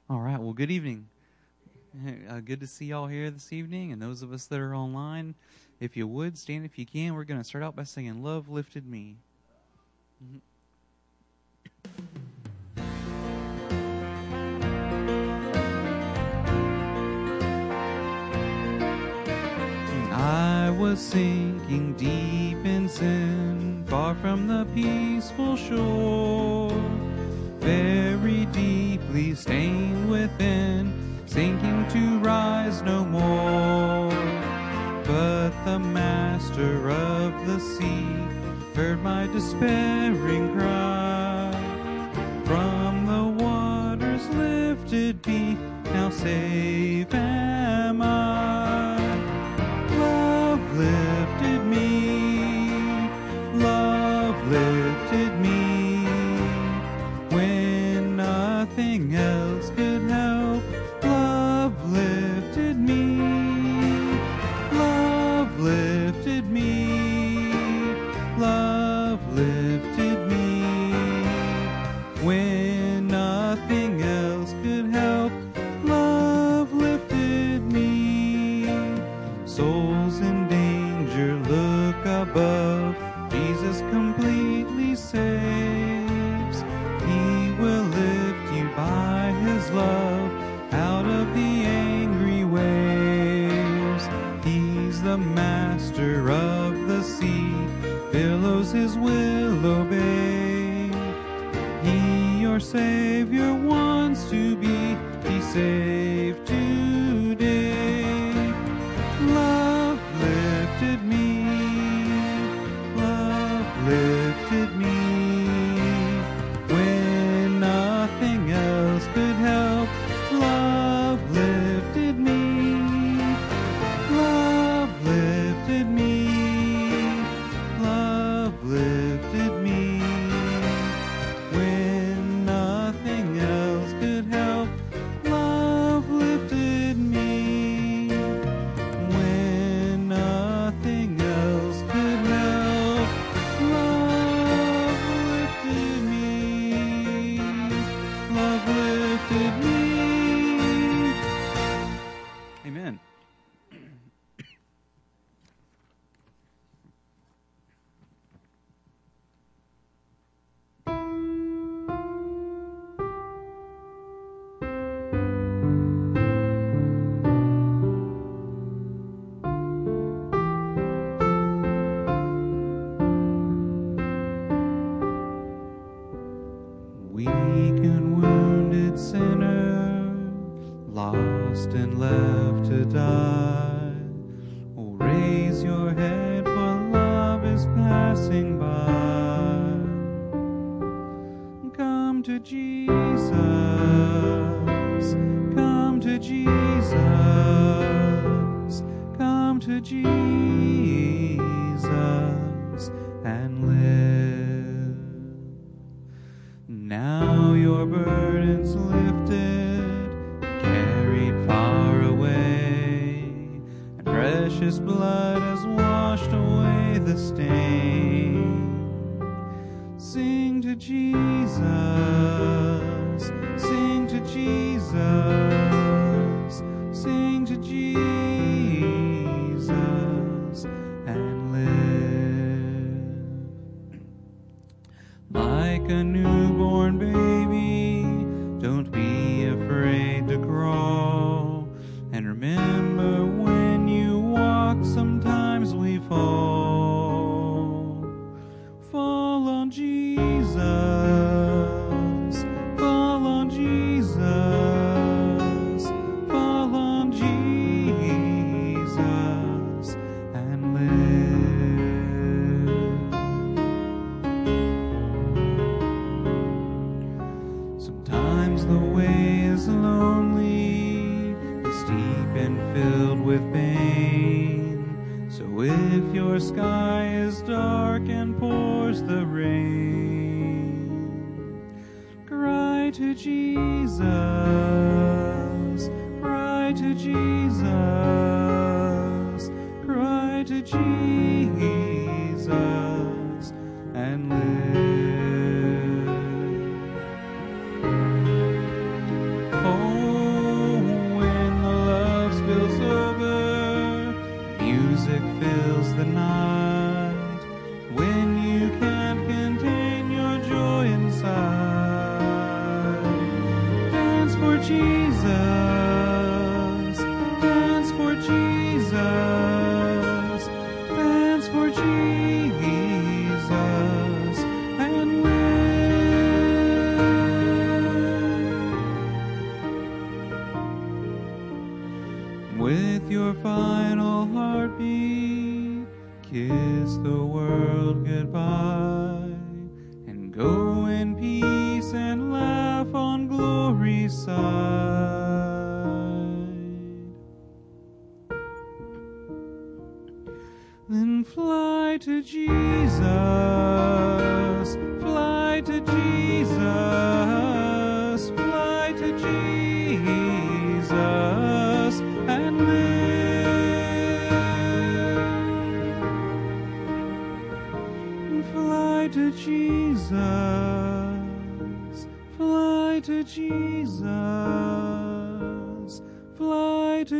All right. Well, good evening. Good to see y'all here this evening, and those of us that are online. If you would, stand if you can. We're going to start out by singing Love Lifted Me. I was sinking deep in sin, far from the peaceful shore, very deeply stained within, sinking to rise no more. But the master of the sea heard my despairing cry. From the waters lifted me, now safe am I. Love lifted me, love lifted me, when nothing else could help. Love lifted me, love lifted me, love lifted me, when nothing else could help. Love lifted me. Souls in danger, look above. Jesus completely saves. He will lift you by his love out of the angry waves. He's the master of the sea, billows his will obey. He, your Savior, wants to be saved today. Love lifted me, love lifted me, when nothing else could help. Love lifted me, love lifted me, love lifted me, when nothing else could help. Love lifted me, when nothing else could help. Love lifted me, love lifted me. Amen. Weak and wounded sinner, lost and left to die. Oh, raise your head, for love is passing by. Come to Jesus, come to Jesus, come to Jesus and live. Now your burden's lifted, carried far away, and precious blood has washed away the stain. Sing to Jesus, sing to Jesus, sing to Jesus and live. Like a newborn baby, don't be afraid to crawl. And remember, when you walk, sometimes we fall. Fall on Jesus, fall on Jesus, fall on Jesus and live. Sometimes the way is lonely, steep and filled with pain. So if your sky is dark and pours the rain, cry to Jesus, cry to Jesus, cry to Jesus and live. Oh, Then fly to Jesus, fly to Jesus, fly to Jesus, and live. Fly to Jesus, fly to Jesus, fly to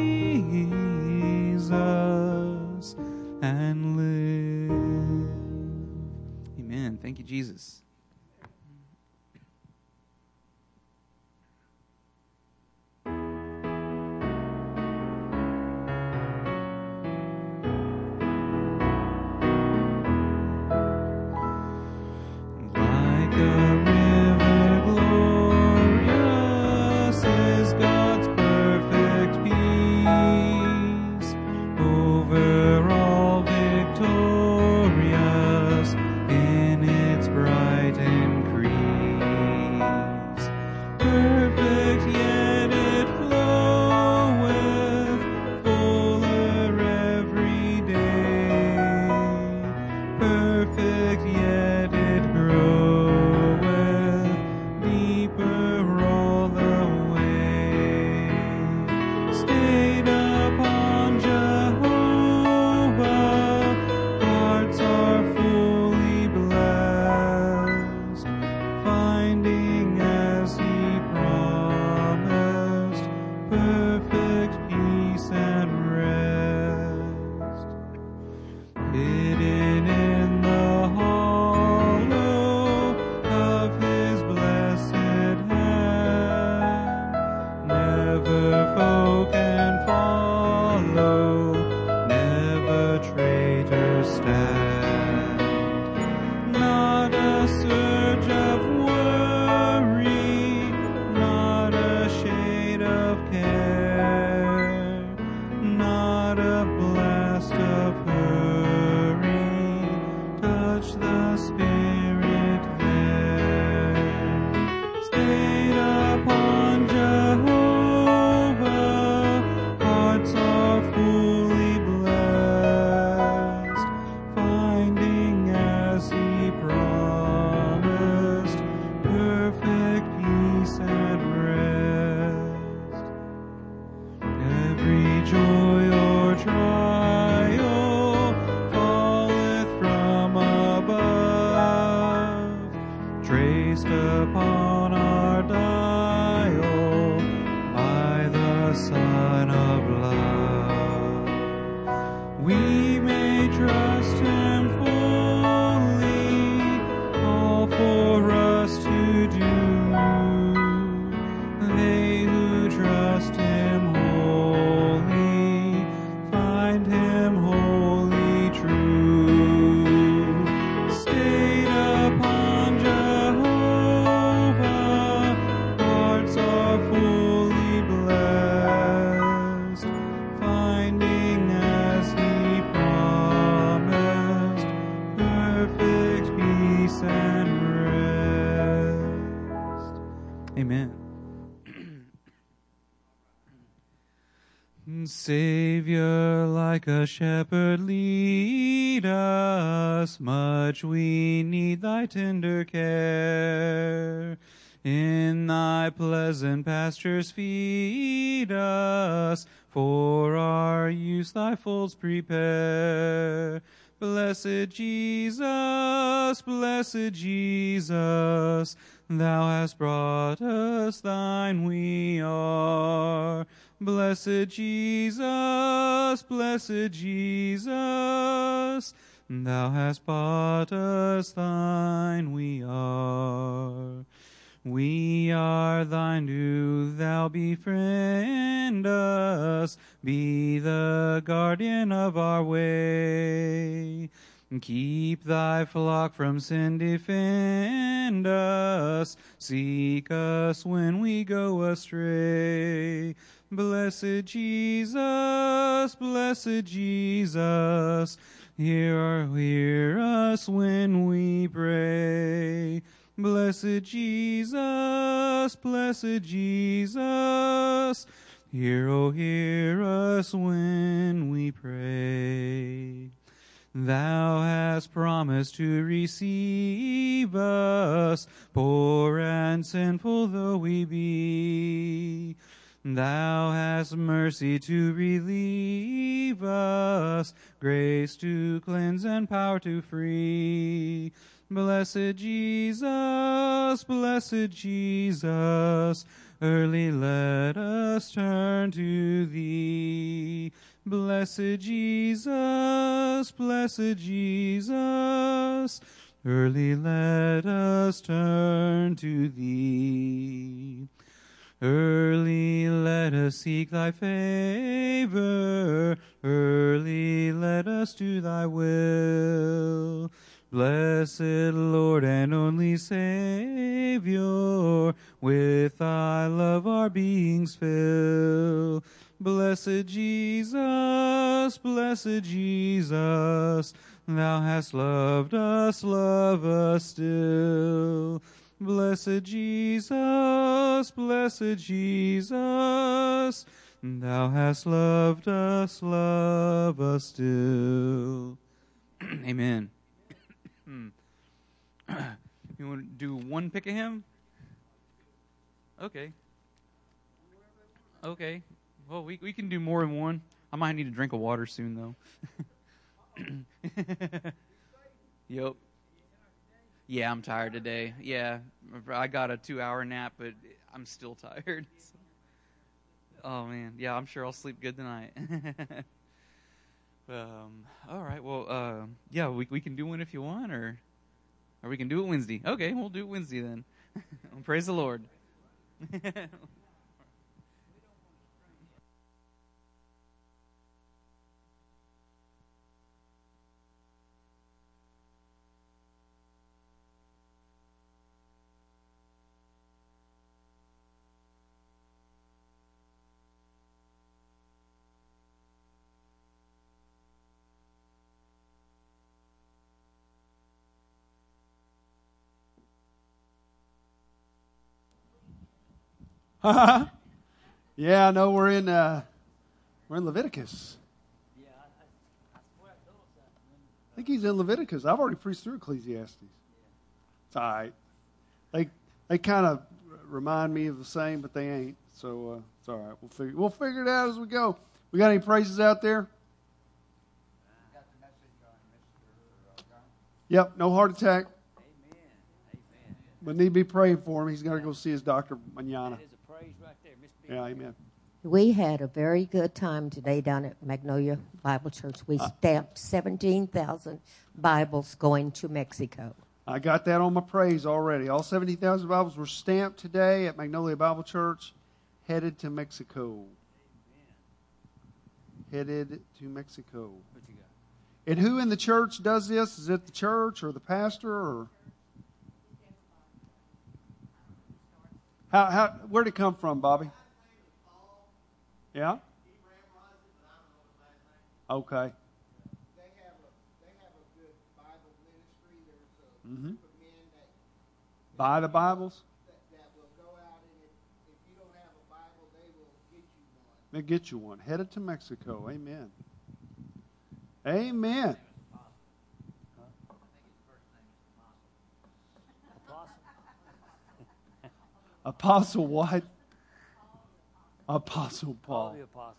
Jesus, and live. Amen. Thank you, Jesus. Savior, like a shepherd, lead us. Much we need thy tender care. In thy pleasant pastures feed us. For our use thy folds prepare. Blessed Jesus, thou hast brought us, thine we are. Blessed Jesus, thou hast bought us, thine we are. We are thine, do thou befriend us, be the guardian of our way. Keep thy flock from sin, defend us, seek us when we go astray. Blessed Jesus, hear us when we pray. Blessed Jesus, hear us when we pray. Thou hast promised to receive us, poor and sinful though we be. Thou hast mercy to relieve us, grace to cleanse and power to free. Blessed Jesus, early let us turn to Thee. Blessed Jesus, early let us turn to Thee. Early let us seek Thy favor, early let us do Thy will. Blessed Lord and only Savior, with Thy love our beings fill. Blessed Jesus, Thou hast loved us, love us still. Blessed Jesus, Thou hast loved us, love us still. Amen. You want to do one pick of him? Okay. Well, we can do more than one. I might need a drink of water soon, though. Yep. Yeah, I'm tired today. Yeah, I got a 2-hour nap, but I'm still tired. Oh, man. Yeah, I'm sure I'll sleep good tonight. All right. Well, yeah, we can do one if you want, or we can do it Wednesday. Okay, we'll do it Wednesday then. Praise the Lord. Yeah, I know we're in Leviticus. I think he's in Leviticus. I've already preached through Ecclesiastes. It's all right. They kind of remind me of the same, but they ain't. So it's all right. We'll figure it out as we go. We got any praises out there? Yep, no heart attack. But need to be praying for him. He's got to go see his doctor mañana. Yeah, amen. We had a very good time today down at Magnolia Bible Church. We stamped 17,000 Bibles going to Mexico. I got that on my praise already. All 70,000 Bibles were stamped today at Magnolia Bible Church, headed to Mexico. Headed to Mexico. And who in the church does this? Is it the church or the pastor or? Where'd it come from, Bobby? Yeah? Okay. They have a good Bible ministry. There's a group of men that buy the Bibles? That will go out, and if you don't have a Bible, they will get you one. They'll get you one. Headed to Mexico. Amen. Amen. Apostle what? Apostle Paul. The apostle.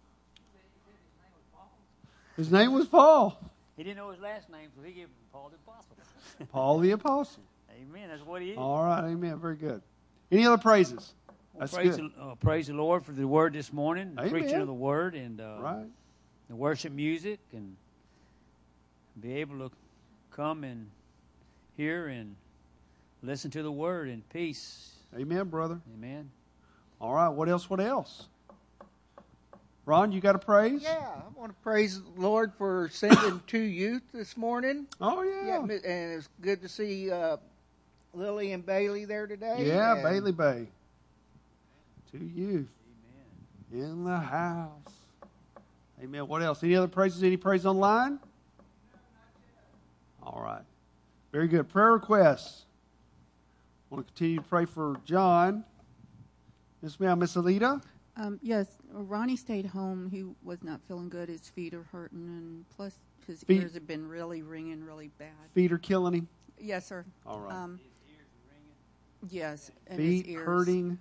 His name was Paul. He didn't know his last name, so he gave him Paul the apostle. Paul the apostle. Amen. That's what he is. All right. Amen. Very good. Any other praises? That's good. Praise the Lord for the word this morning, the Amen. preaching of the word, and Right. the worship music, and be able to come and hear and listen to the word in peace. Amen, brother. Amen. All right. What else? Ron, you got a praise? Yeah, I want to praise the Lord for sending 2 youth this morning. Oh, yeah. And it's good to see Lily and Bailey there today. Yeah, and Bailey Bay. 2 youth. Amen. In the house. Amen. What else? Any other praises? Any praise online? All right. Very good. Prayer requests. I want to continue to pray for John. Yes, ma'am. Miss Alita? Yes, Ronnie stayed home. He was not feeling good. His feet are hurting, and plus his Feet- ears have been really ringing really bad. Feet are killing him. Yes, sir. All right. Yes, and Feet his ears. hurting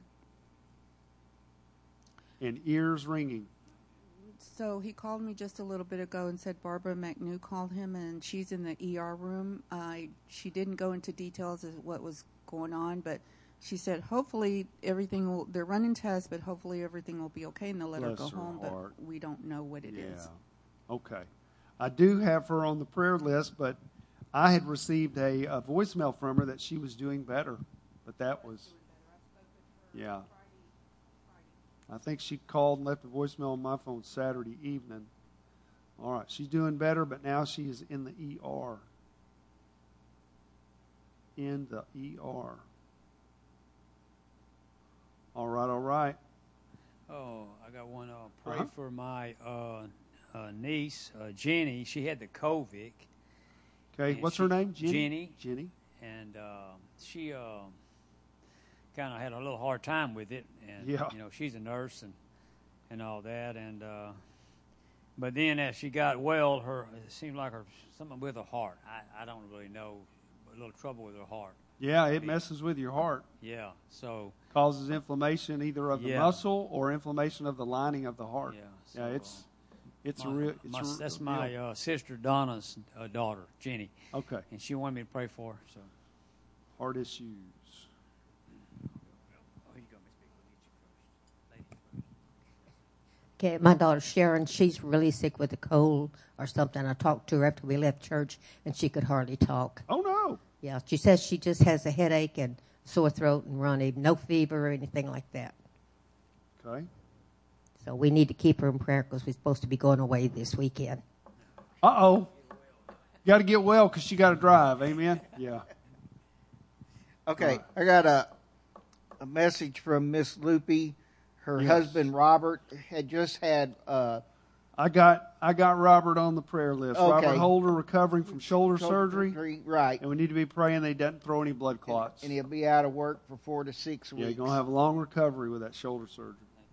and ears ringing. So he called me just a little bit ago and said Barbara McNew called him, and she's in the ER room. She didn't go into details of what was going on, but she said hopefully everything will. They're running tests, but hopefully everything will be okay, and they'll let her Bless go her home. heart. But we don't know what it is. Okay. I do have her on the prayer list, but I had received a voicemail from her that she was doing better. But that was, yeah. I think she called and left a voicemail on my phone Saturday evening. All right, she's doing better, but now she is in the ER. In the ER. All right, all right. Oh, I got one. Pray for my niece, Jenny. She had the COVID. Okay, And what's her name? Jenny. Jenny. And she kind of had a little hard time with it. And, Yeah. you know, she's a nurse and all that. And but then as she got well, it seemed like something with her heart. I don't really know. A little trouble with her heart. Yeah, it messes with your heart. Yeah. So Causes inflammation either of the Yeah. muscle or inflammation of the lining of the heart. yeah. Yeah, So, it's a my- real. that's my sister Donna's daughter, Jenny, Okay, and she wanted me to pray for her. So. heart issues. Oh, you got me speak. Lady first. Okay, my daughter Sharon, she's really sick with a cold or something. I talked to her after we left church, and she could hardly talk. Oh no! Yeah, she says she just has a headache and sore throat and runny, no fever or anything like that. Okay. So we need to keep her in prayer because we're supposed to be going away this weekend. You got to get well because you got to drive. Amen. Yeah. Okay, I got a message from Miss Loopy. Her Yes. husband Robert had just had I got Robert on the prayer list. Okay. Robert Holder recovering from shoulder surgery, right, and we need to be praying that he doesn't throw any blood clots. and he'll be out of work for 4 to 6 weeks. Yeah, you're gonna have a long recovery with that shoulder surgery.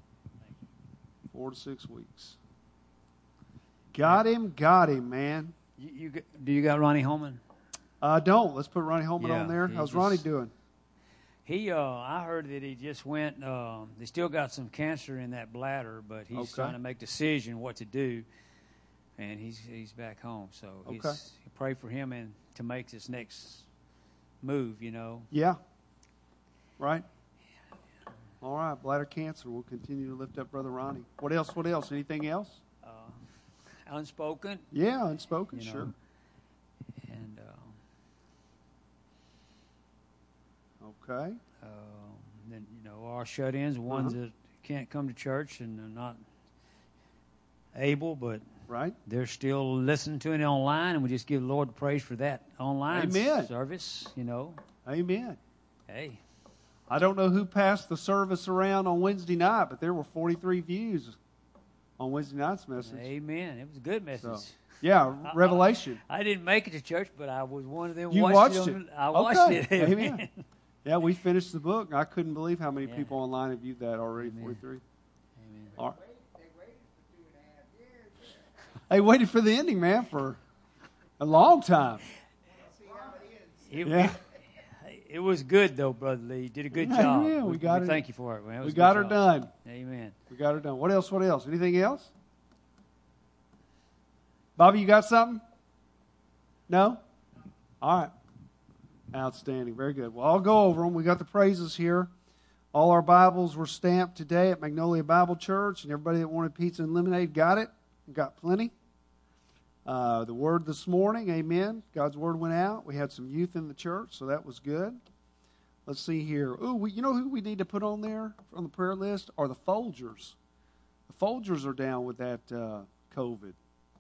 4 to 6 weeks. Got him, man. Do you got Ronnie Holman? Don't. Let's put Ronnie Holman Yeah, on there. he How's Ronnie just- doing? He, I heard that he just went. They still got some cancer in that bladder, but he's Okay. trying to make decision what to do, and he's back home. So Okay. pray for him and to make this next move. You know. Yeah. Right. All right. Bladder cancer. We'll continue to lift up Brother Ronnie. What else? Anything else? Unspoken. Yeah, unspoken. You know, Sure. And Okay. then our shut-ins, ones Uh-huh. that can't come to church and are not able, but Right. they're still listening to it online, and we just give the Lord praise for that online Amen. service. Amen. Hey, I don't know who passed the service around on Wednesday night, but there were 43 views on Wednesday night's message. amen. It was a good message. So, yeah, Revelation. I didn't make it to church, but I was one of them. You watched watched it. it. I watched Okay. it. Amen. Yeah, we finished the book. I couldn't believe how many Yeah. people online have viewed that already. Amen. 43. Amen. All right. They waited for 2.5 years. They waited for the ending, man, for a long time. It was good, though, Brother Lee. You did a good Yeah, job. yeah, we got it. Thank you for it, man. It was We a got good her job. done. Amen. We got her done. What else? Anything else? Bobby, you got something? No? All right. Outstanding. Very good. Well, I'll go over them. We got the praises here. All our Bibles were stamped today at Magnolia Bible Church, and everybody that wanted pizza and lemonade got it. Got plenty. The word this morning, amen. God's word went out. We had some youth in the church, so that was good. Let's see here. Ooh, you know who we need to put on there on the prayer list are the Folgers. The Folgers are down with that COVID.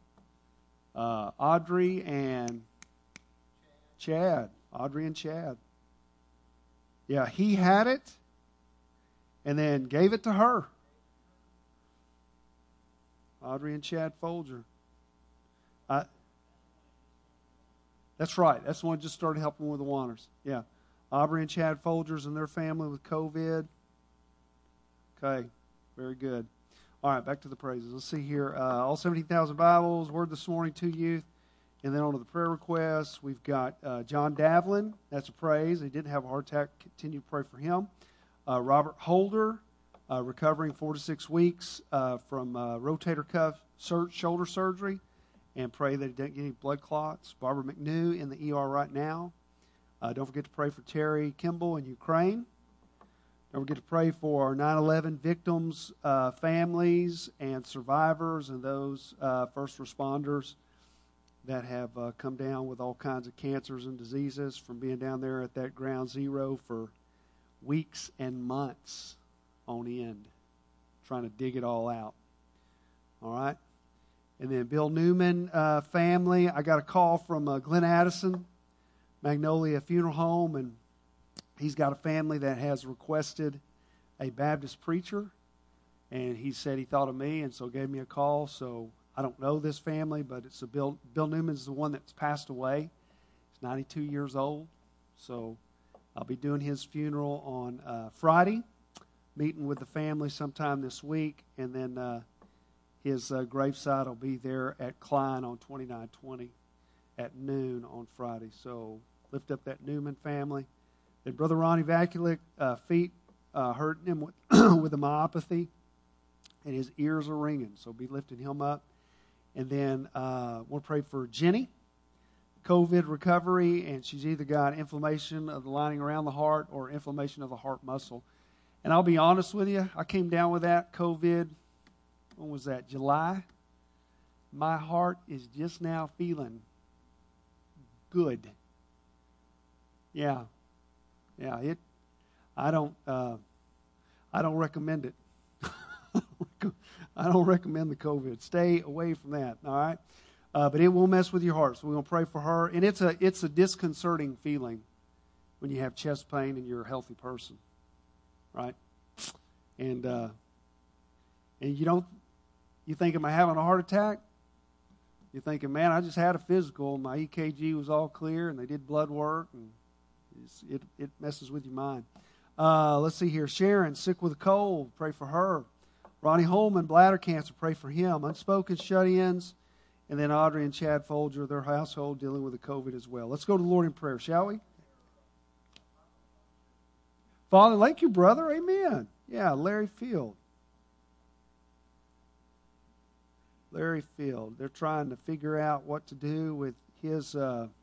Audrey and Chad. Audrey and Chad. Yeah, he had it and then gave it to her. Audrey and Chad Folger. That's right. That's the one that just started helping with the Wanners. Yeah. Aubrey and Chad Folgers and their family with COVID. Okay. Very good. All right, back to the praises. Let's see here. All 17,000 Bibles, word this morning to youth. And then on to the prayer requests. We've got John Davlin. That's a praise. He didn't have a heart attack. Continue to pray for him. Robert Holder, recovering 4 to 6 weeks from rotator cuff shoulder surgery. And pray that he doesn't get any blood clots. Barbara McNew in the ER right now. Don't forget to pray for Terry Kimball in Ukraine. Don't forget to pray for our 9/11 victims' families and survivors and those first responders that have come down with all kinds of cancers and diseases from being down there at that ground zero for weeks and months on end, trying to dig it all out. All right? And then Bill Newman family. I got a call from Glenn Addison, Magnolia Funeral Home, and he's got a family that has requested a Baptist preacher, and he said he thought of me, and so gave me a call. So I don't know this family, but it's Bill Newman's the one that's passed away. He's 92 years old, so I'll be doing his funeral on Friday, meeting with the family sometime this week, and then his graveside will be there at Klein on 2920 at noon on Friday. So lift up that Newman family. Then Brother Ronnie Vakulik, feet hurting him with a myopathy, and his ears are ringing. So be lifting him up. And then we'll pray for Jenny, COVID recovery, and she's either got inflammation of the lining around the heart or inflammation of the heart muscle. And I'll be honest with you, I came down with that COVID, when was that, July? My heart is just now feeling good. Yeah. I don't recommend it. I don't recommend the COVID. Stay away from that. All right, but it will mess with your heart. So we're gonna pray for her, and it's a disconcerting feeling when you have chest pain and you're a healthy person, right? And you think, am I having a heart attack? You're thinking, man, I just had a physical. My EKG was all clear, and they did blood work, and it messes with your mind. Let's see here. Sharon, sick with a cold. Pray for her. Ronnie Holman, bladder cancer. Pray for him. Unspoken shut-ins. And then Audrey and Chad Folger, their household, dealing with the COVID as well. Let's go to the Lord in prayer, shall we? Father, thank you, brother. Amen. Yeah, Larry Field. Larry Field. They're trying to figure out what to do with his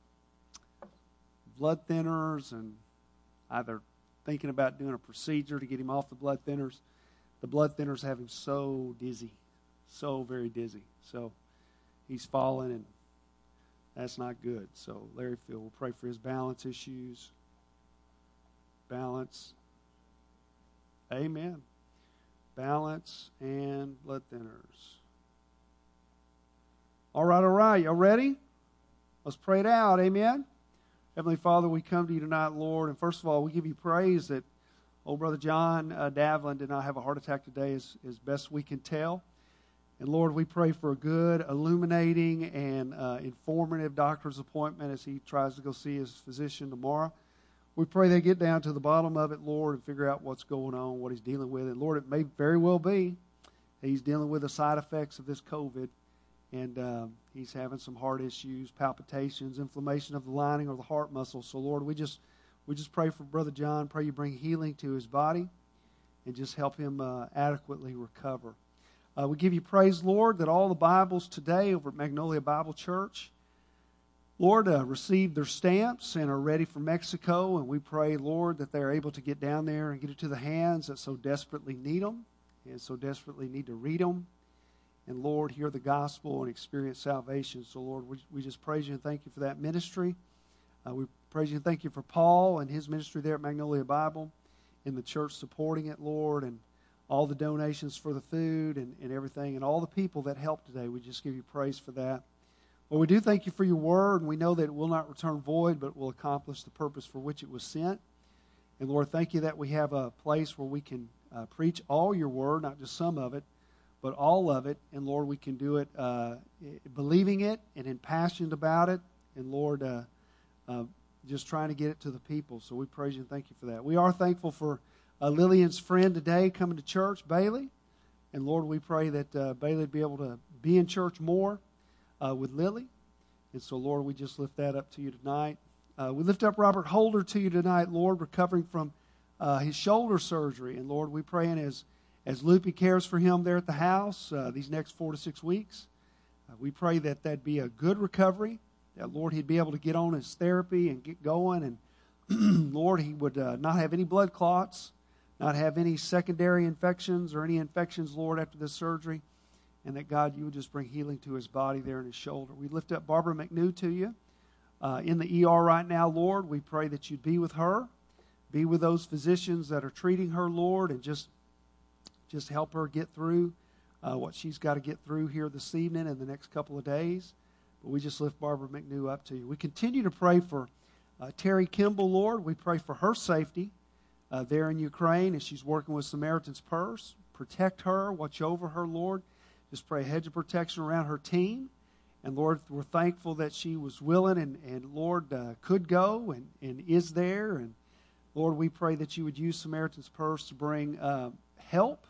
blood thinners, and either thinking about doing a procedure to get him off the blood thinners. The blood thinners have him so dizzy, so very dizzy. So he's falling, and that's not good. So Larry Field, we'll pray for his balance issues. Balance. Amen. Balance and blood thinners. All right. Y'all ready? Let's pray it out. Amen. Heavenly Father, we come to you tonight, Lord, and first of all, we give you praise that old Brother John Davlin did not have a heart attack today as best we can tell. And Lord, we pray for a good, illuminating, and informative doctor's appointment as he tries to go see his physician tomorrow. We pray they get down to the bottom of it, Lord, and figure out what's going on, what he's dealing with. And Lord, it may very well be he's dealing with the side effects of this COVID, and he's having some heart issues, palpitations, inflammation of the lining or the heart muscle. So Lord, we just pray for Brother John. Pray you bring healing to his body and just help him adequately recover. We give you praise, Lord, that all the Bibles today over at Magnolia Bible Church, Lord, received their stamps and are ready for Mexico. And we pray, Lord, that they're able to get down there and get it to the hands that so desperately need them and so desperately need to read them. And, Lord, hear the gospel and experience salvation. So, Lord, we just praise you and thank you for that ministry. We praise you and thank you for Paul and his ministry there at Magnolia Bible and the church supporting it, Lord, and all the donations for the food and everything, and all the people that helped today. We just give you praise for that. Lord, we do thank you for your word, and we know that it will not return void, but will accomplish the purpose for which it was sent. And, Lord, thank you that we have a place where we can preach all your word, not just some of it, but all of it. And, Lord, we can do it believing it and impassioned about it. And, Lord, just trying to get it to the people. So we praise you and thank you for that. We are thankful for Lillian's friend today coming to church, Bailey. And Lord, we pray that Bailey would be able to be in church more with Lily. And so, Lord, we just lift that up to you tonight. We lift up Robert Holder to you tonight, Lord, recovering from his shoulder surgery. And Lord, we pray as Loopy cares for him there at the house these next 4 to 6 weeks, we pray that that'd be a good recovery, that, Lord, he'd be able to get on his therapy and get going. And, Lord, he would not have any blood clots, not have any secondary infections or any infections, Lord, after this surgery. And that, God, you would just bring healing to his body there in his shoulder. We lift up Barbara McNew to you in the ER right now, Lord. We pray that you'd be with her, be with those physicians that are treating her, Lord, and just help her get through what she's got to get through here this evening and the next couple of days. But we just lift Barbara McNew up to you. We continue to pray for Terry Kimball, Lord. We pray for her safety there in Ukraine as she's working with Samaritan's Purse. Protect her, watch over her, Lord. Just pray a hedge of protection around her team. And, Lord, we're thankful that she was willing and Lord, could go and is there. And, Lord, we pray that you would use Samaritan's Purse to bring help,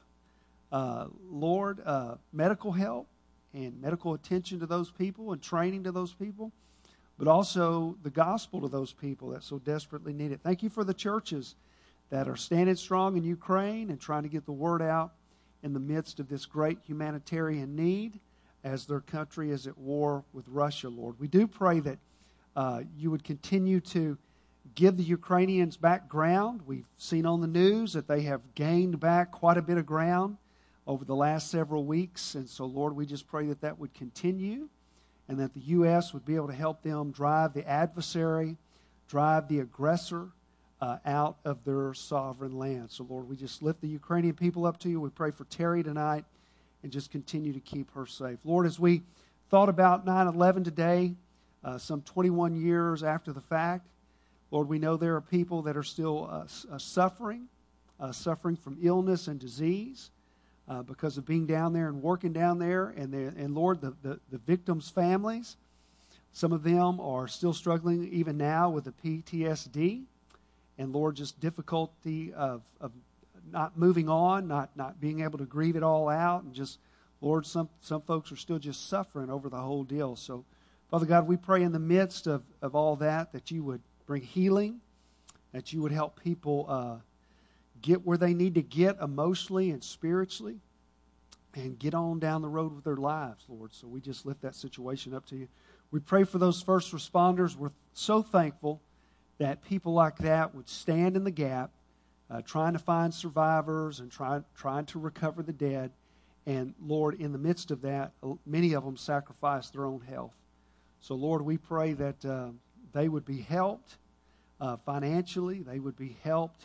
Lord, medical help and medical attention to those people and training to those people, but also the gospel to those people that so desperately need it. Thank you for the churches that are standing strong in Ukraine and trying to get the word out in the midst of this great humanitarian need as their country is at war with Russia, Lord. We do pray that you would continue to give the Ukrainians back ground. We've seen on the news that they have gained back quite a bit of ground over the last several weeks. And so, Lord, we just pray that that would continue and that the U.S. would be able to help them drive the adversary, drive the aggressor out of their sovereign land. So, Lord, we just lift the Ukrainian people up to you. We pray for Terry tonight and just continue to keep her safe. Lord, as we thought about 9/11 today, some 21 years after the fact, Lord, we know there are people that are still suffering from illness and disease because of being down there and working down there. And Lord, the victims' families, some of them are still struggling even now with the PTSD. And Lord, just difficulty of not moving on, not being able to grieve it all out. And just, Lord, some folks are still just suffering over the whole deal. So, Father God, we pray in the midst of all that you would bring healing, that you would help people get where they need to get emotionally and spiritually and get on down the road with their lives, Lord. So we just lift that situation up to you. We pray for those first responders. We're so thankful that people like that would stand in the gap, trying to find survivors and trying to recover the dead. And, Lord, in the midst of that, many of them sacrifice their own health. So, Lord, we pray that they would be helped financially. They would be helped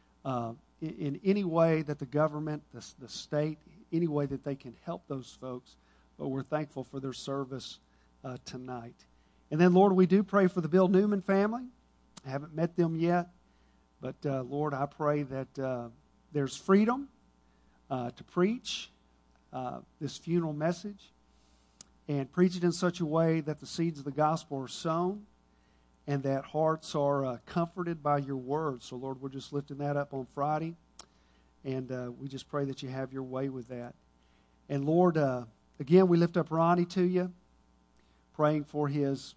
in any way that the government, the state, any way that they can help those folks. But we're thankful for their service tonight. And then, Lord, we do pray for the Bill Newman family. I haven't met them yet. But, Lord, I pray that there's freedom to preach this funeral message and preach it in such a way that the seeds of the gospel are sown and that hearts are comforted by your word. So, Lord, we're just lifting that up on Friday. And we just pray that you have your way with that. And, Lord, again, we lift up Ronnie to you, praying for his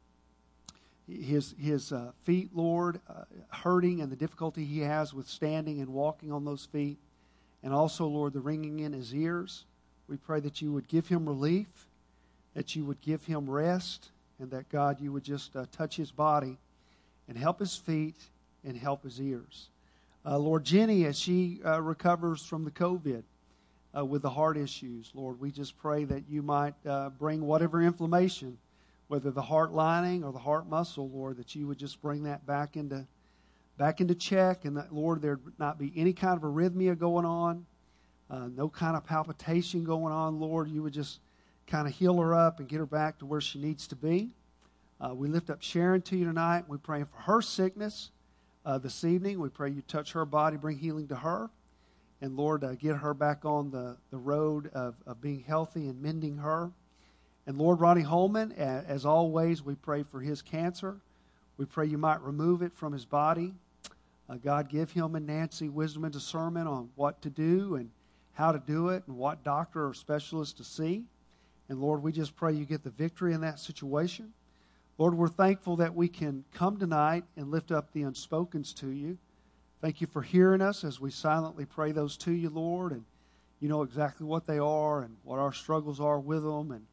feet, Lord, hurting and the difficulty he has with standing and walking on those feet. And also, Lord, the ringing in his ears. We pray that you would give him relief, that you would give him rest, and that, God, you would just touch his body and help his feet and help his ears. Lord, Jenny, as she recovers from the COVID with the heart issues, Lord, we just pray that you might bring whatever inflammation, whether the heart lining or the heart muscle, Lord, that you would just bring that back into check, and that, Lord, there not be any kind of arrhythmia going on, no kind of palpitation going on, Lord. You would just kind of heal her up and get her back to where she needs to be. We lift up Sharon to you tonight. We're praying for her sickness this evening. We pray you touch her body, bring healing to her, and, Lord, get her back on the road of being healthy and mending her. And, Lord, Ronnie Holman, as always, we pray for his cancer. We pray you might remove it from his body. God, give him and Nancy wisdom and discernment on what to do and how to do it and what doctor or specialist to see. And Lord, we just pray you get the victory in that situation. Lord, we're thankful that we can come tonight and lift up the unspokens to you. Thank you for hearing us as we silently pray those to you, Lord. And you know exactly what they are and what our struggles are with them. And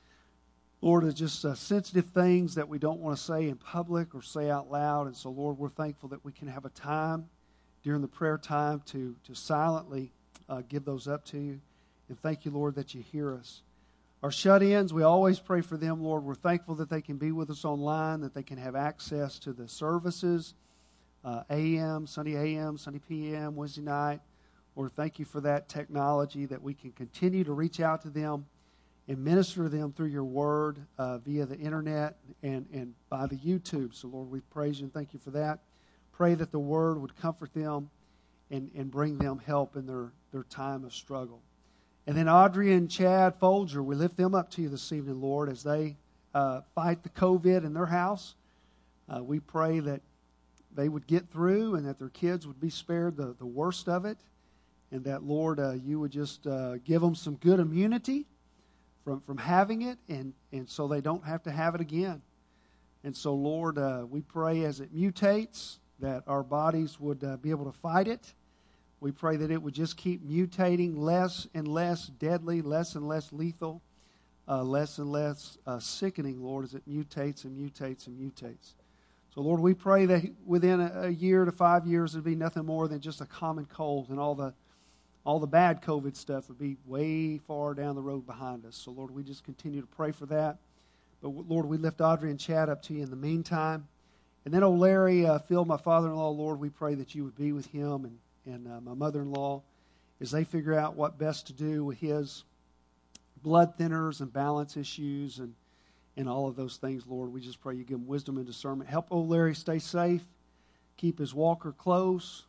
Lord, it's just sensitive things that we don't want to say in public or say out loud. And so, Lord, we're thankful that we can have a time during the prayer time to silently give those up to you. And thank you, Lord, that you hear us. Our shut-ins, we always pray for them, Lord. We're thankful that they can be with us online, that they can have access to the services, AM, Sunday PM, Wednesday night. Lord, thank you for that technology, that we can continue to reach out to them and minister to them through your word via the internet and by the YouTube. So, Lord, we praise you and thank you for that. Pray that the word would comfort them and bring them help in their time of struggle. And then Audrey and Chad Folger, we lift them up to you this evening, Lord, as they fight the COVID in their house. We pray that they would get through and that their kids would be spared the worst of it. And that, Lord, you would just give them some good immunity from having it, and so they don't have to have it again. And so, Lord, we pray as it mutates that our bodies would be able to fight it. We pray that it would just keep mutating, less and less deadly, less and less lethal, less and less sickening, Lord, as it mutates and mutates and mutates. So, Lord, we pray that within a year to 5 years, it'd be nothing more than just a common cold, and all the bad COVID stuff would be way far down the road behind us. So, Lord, we just continue to pray for that. But, Lord, we lift Audrey and Chad up to you in the meantime. And then, Larry, Phil, my father-in-law, Lord, we pray that you would be with him and my mother-in-law as they figure out what best to do with his blood thinners and balance issues and all of those things, Lord. We just pray you give him wisdom and discernment. Help Larry stay safe. Keep his walker close.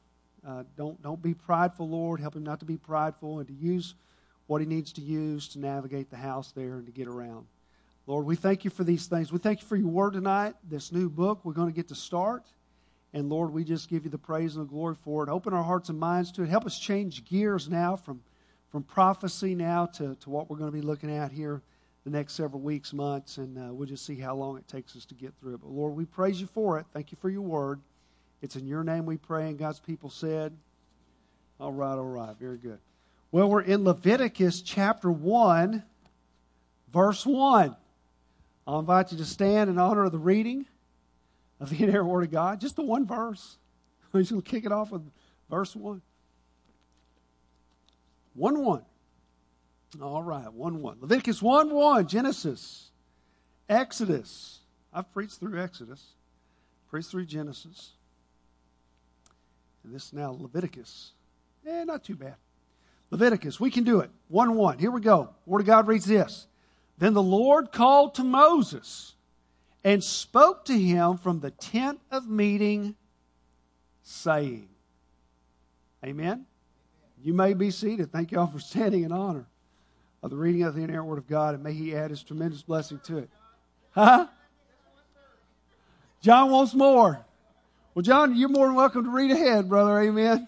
Don't be prideful, Lord. Help him not to be prideful and to use what he needs to use to navigate the house there and to get around. Lord, we thank you for these things. We thank you for your word tonight, this new book we're going to get to start. And Lord, we just give you the praise and the glory for it. Open our hearts and minds to it. Help us change gears now from prophecy now to what we're going to be looking at here the next several weeks, months, and we'll just see how long it takes us to get through it. But Lord, we praise you for it. Thank you for your word. It's in your name we pray, and God's people said, all right, very good. Well, we're in Leviticus chapter 1, verse 1. I'll invite you to stand in honor of the reading of the inerrant Word of God. Just the one verse. We're just going to kick it off with verse 1. 1:1. All right, 1:1. Leviticus 1:1, Genesis, Exodus. I've preached through Exodus, preached through Genesis. And this is now Leviticus. Not too bad. Leviticus, we can do it. 1:1. Here we go. Word of God reads this. Then the Lord called to Moses and spoke to him from the tent of meeting, saying, Amen? You may be seated. Thank you all for standing in honor of the reading of the inerrant Word of God, and may He add His tremendous blessing to it. Huh? John wants more. Well, John, you're more than welcome to read ahead, brother. Amen?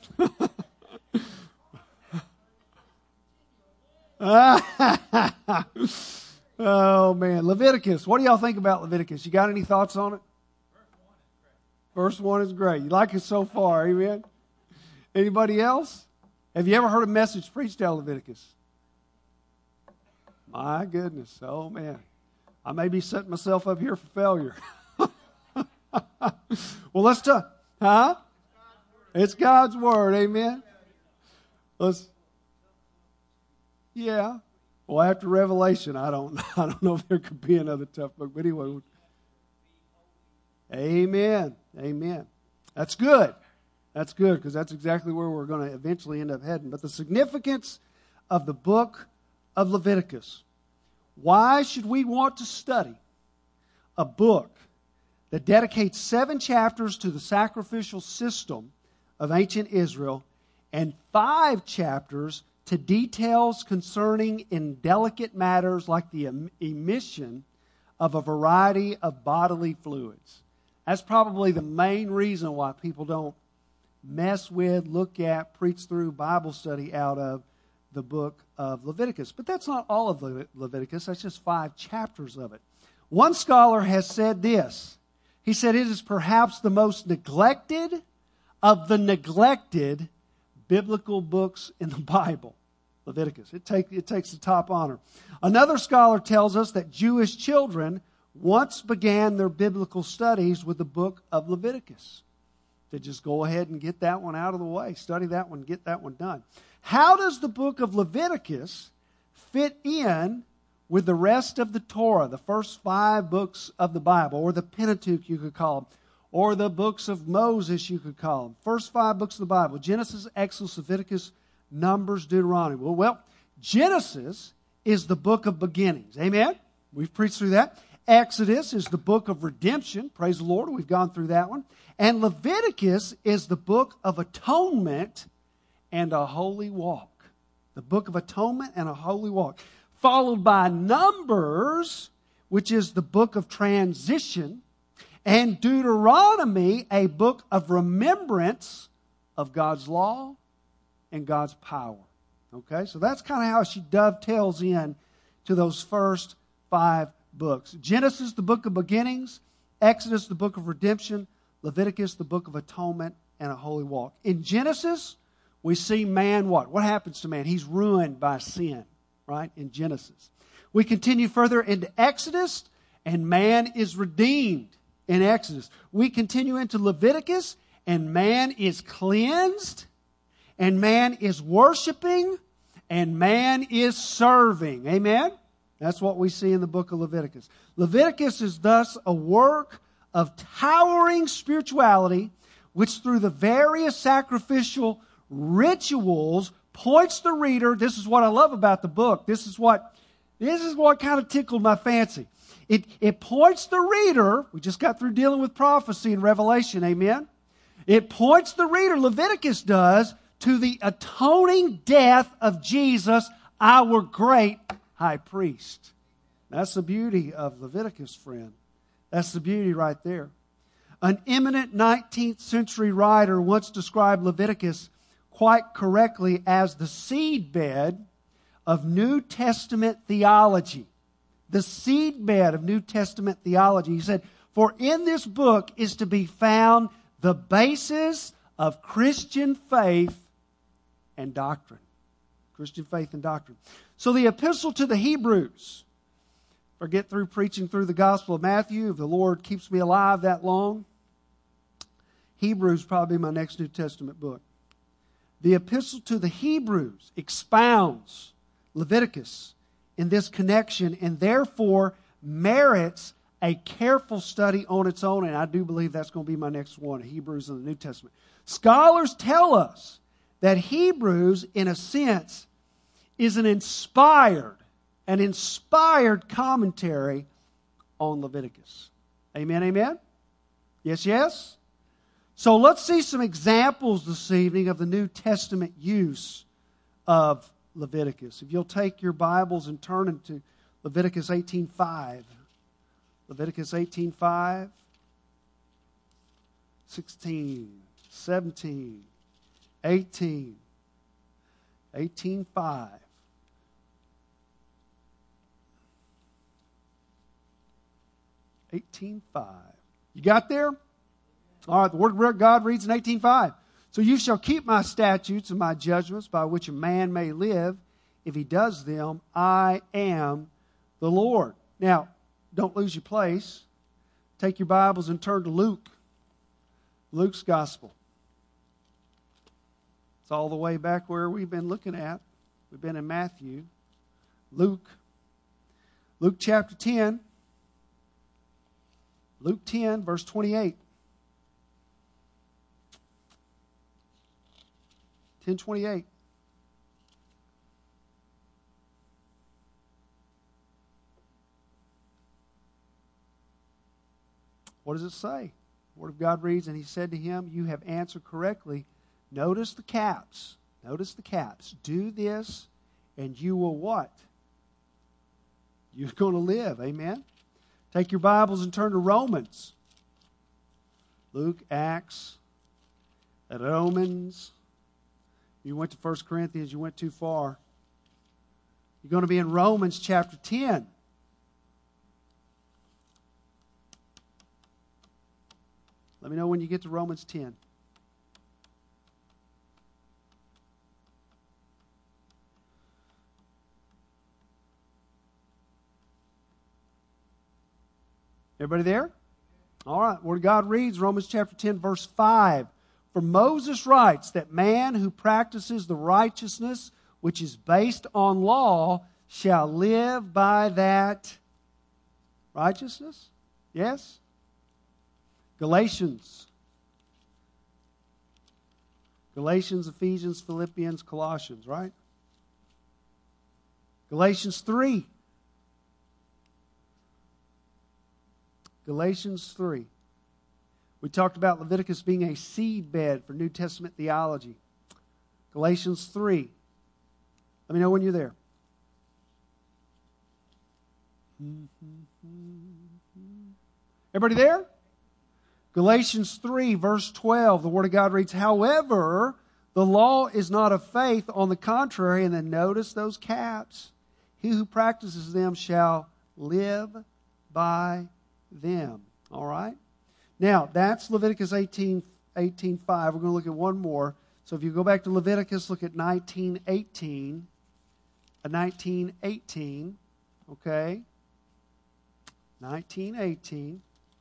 Oh, man. Leviticus. What do y'all think about Leviticus? You got any thoughts on it? Verse 1 is great. You like it so far. Amen? Anybody else? Have you ever heard a message preached out of Leviticus? My goodness. Oh, man. I may be setting myself up here for failure. Well, let's talk. Huh? It's God's Word. Amen? Yeah. Well, after Revelation, I don't know if there could be another tough book. But anyway. Amen. Amen. That's good. That's good, because that's exactly where we're going to eventually end up heading. But the significance of the book of Leviticus. Why should we want to study a book that dedicates 7 chapters to the sacrificial system of ancient Israel and 5 chapters to details concerning indelicate matters like the emission of a variety of bodily fluids? That's probably the main reason why people don't mess with, look at, preach through, Bible study out of the book of Leviticus. But that's not all of Leviticus. That's just 5 chapters of it. One scholar has said this. He said it is perhaps the most neglected of the neglected biblical books in the Bible. Leviticus. It takes the top honor. Another scholar tells us that Jewish children once began their biblical studies with the book of Leviticus. They just go ahead and get that one out of the way. Study that one, get that one done. How does the book of Leviticus fit in with the rest of the Torah, the first 5 books of the Bible, or the Pentateuch you could call them, or the books of Moses you could call them? First 5 books of the Bible, Genesis, Exodus, Leviticus, Numbers, Deuteronomy. Well, Genesis is the book of beginnings. Amen? We've preached through that. Exodus is the book of redemption. Praise the Lord. We've gone through that one. And Leviticus is the book of atonement and a holy walk. The book of atonement and a holy walk. Followed by Numbers, which is the book of transition. And Deuteronomy, a book of remembrance of God's law and God's power. Okay, so that's kind of how she dovetails in to those first 5 books. Genesis, the book of beginnings. Exodus, the book of redemption. Leviticus, the book of atonement and a holy walk. In Genesis, we see man what? What happens to man? He's ruined by sin, right? In Genesis. We continue further into Exodus, and man is redeemed in Exodus. We continue into Leviticus, and man is cleansed, and man is worshiping, and man is serving. Amen? That's what we see in the book of Leviticus. Leviticus is thus a work of towering spirituality, which through the various sacrificial rituals points the reader. This is what I love about the book. This is what kind of tickled my fancy. It points the reader. We just got through dealing with prophecy and Revelation. Amen? It points the reader, Leviticus does, to the atoning death of Jesus, our great high priest. That's the beauty of Leviticus, friend. That's the beauty right there. An eminent 19th century writer once described Leviticus quite correctly as the seedbed of New Testament theology. The seedbed of New Testament theology. He said, for in this book is to be found the basis of Christian faith and doctrine. Christian faith and doctrine. So the epistle to the Hebrews, if I get through preaching through the Gospel of Matthew, if the Lord keeps me alive that long, Hebrews probably my next New Testament book. The epistle to the Hebrews expounds Leviticus in this connection and therefore merits a careful study on its own, and I do believe that's going to be my next one, Hebrews in the New Testament. Scholars tell us that Hebrews, in a sense, is an inspired commentary on Leviticus. Amen, amen? Yes, yes? So let's see some examples this evening of the New Testament use of Leviticus. If you'll take your Bibles and turn into Leviticus 18:5. Leviticus 18:5, 16, 17, 18, 18:5. You got there? All right, the Word of God reads in 18:5. So you shall keep my statutes and my judgments by which a man may live. If he does them, I am the Lord. Now, don't lose your place. Take your Bibles and turn to Luke. Luke's Gospel. It's all the way back where we've been looking at. We've been in Matthew. Luke chapter 10. Luke 10, verse 28. 10:28. What does it say? The Word of God reads, and he said to him, you have answered correctly. Notice the caps. Notice the caps. Do this, and you will what? You're going to live. Amen? Take your Bibles and turn to Romans. Luke, Acts, Romans. You went to 1 Corinthians, you went too far. You're going to be in Romans chapter 10. Let me know when you get to Romans 10. Everybody there? All right. Word of God reads, Romans chapter 10, verse 5. For Moses writes that man who practices the righteousness which is based on law shall live by that righteousness. Yes? Galatians, Ephesians, Philippians, Colossians, right? Galatians 3. Galatians 3. We talked about Leviticus being a seedbed for New Testament theology. Galatians 3. Let me know when you're there. Everybody there? Galatians 3, verse 12, the Word of God reads, however, the law is not of faith, on the contrary, and then notice those caps. He who practices them shall live by them. All right? Now, that's Leviticus 18:5. We're going to look at one more. So if you go back to Leviticus, look at 19:18. 19:18. Okay? 19:18.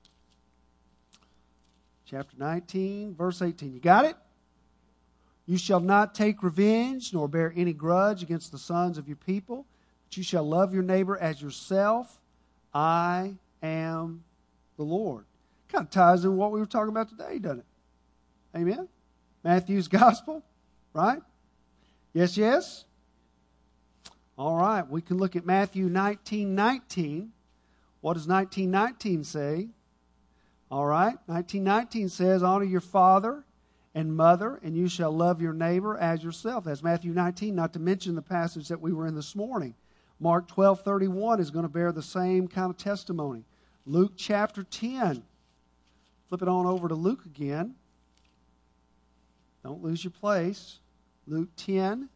Chapter 19, verse 18. You got it? You shall not take revenge, nor bear any grudge against the sons of your people, but you shall love your neighbor as yourself. I am the Lord. Kind of ties in what we were talking about today, doesn't it? Amen? Matthew's gospel, right? Yes, yes? All right, we can look at Matthew 19:19. What does 19:19 say? All right, 19:19 says, honor your father and mother, and you shall love your neighbor as yourself. That's Matthew 19, not to mention the passage that we were in this morning. Mark 12:31 is going to bear the same kind of testimony. Luke chapter 10. Flip it on over to Luke again. Don't lose your place. Luke 10.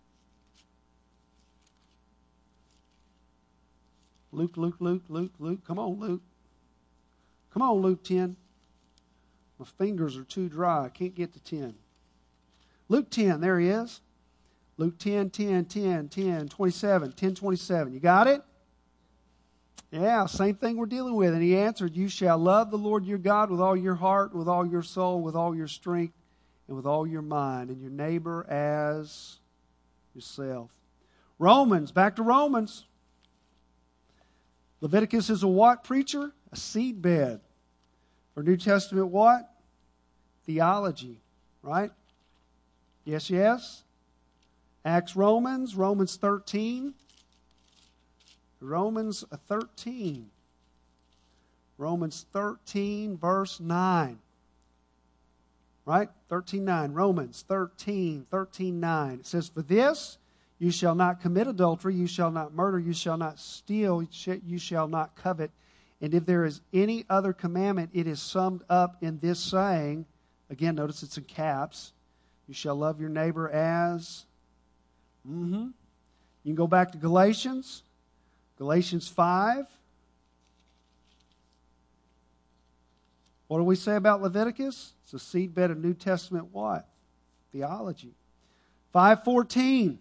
Luke. Come on, Luke. Come on, Luke 10. My fingers are too dry. I can't get to 10. Luke 10, there he is. Luke 10, 27. 10:27. You got it? Yeah, same thing we're dealing with. And he answered, you shall love the Lord your God with all your heart, with all your soul, with all your strength, and with all your mind, and your neighbor as yourself. Romans, back to Romans. Leviticus is a what, preacher? A seedbed. For New Testament what? Theology, right? Yes, yes. Acts, Romans 13. Romans 13. Romans 13, verse 9. Right? 13:9. Romans 13:9. It says, for this you shall not commit adultery, you shall not murder, you shall not steal, you shall not covet. And if there is any other commandment, it is summed up in this saying. Again, notice it's in caps. You shall love your neighbor as... You can go back to Galatians. Galatians 5. What do we say about Leviticus? It's a seedbed of New Testament what? Theology. 5:14.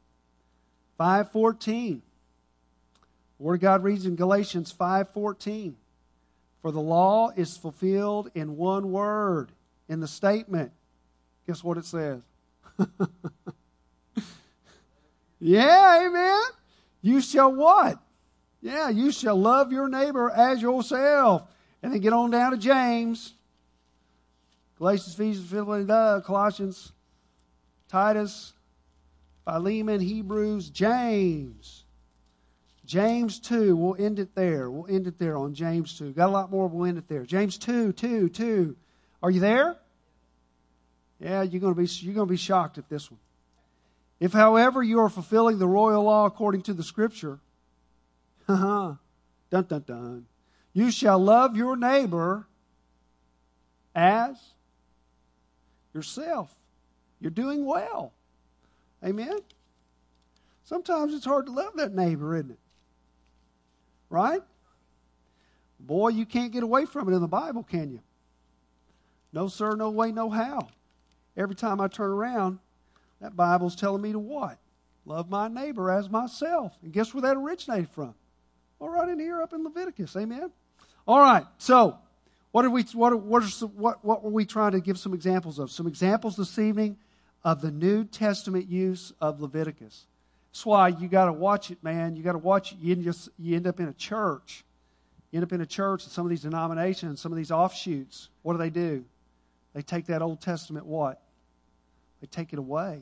5:14. The Word of God reads in Galatians 5:14. For the law is fulfilled in one word, in the statement. Guess what it says? Yeah, amen. You shall what? Yeah, you shall love your neighbor as yourself. And then get on down to James. Galatians, Ephesians, Philippians, Colossians, Titus, Philemon, Hebrews, James. James 2, we'll end it there. We'll end it there on James 2. Got a lot more, we'll end it there. James 2. Are you there? Yeah, you're going to be shocked at this one. If, however, you are fulfilling the royal law according to the Scripture, dun dun dun, you shall love your neighbor as yourself. You're doing well. Amen? Sometimes it's hard to love that neighbor, isn't it? Right? Boy, you can't get away from it in the Bible, can you? No, sir, no way, no how. Every time I turn around, that Bible's telling me to what? Love my neighbor as myself. And guess where that originated from? Well, right in here up in Leviticus. Amen? All right, so what were we trying to give some examples of? Some examples this evening of the New Testament use of Leviticus. That's why you got to watch it, man. You got to watch it. You end up in a church. You end up in a church and some of these denominations, some of these offshoots, what do? They take that Old Testament what? They take it away.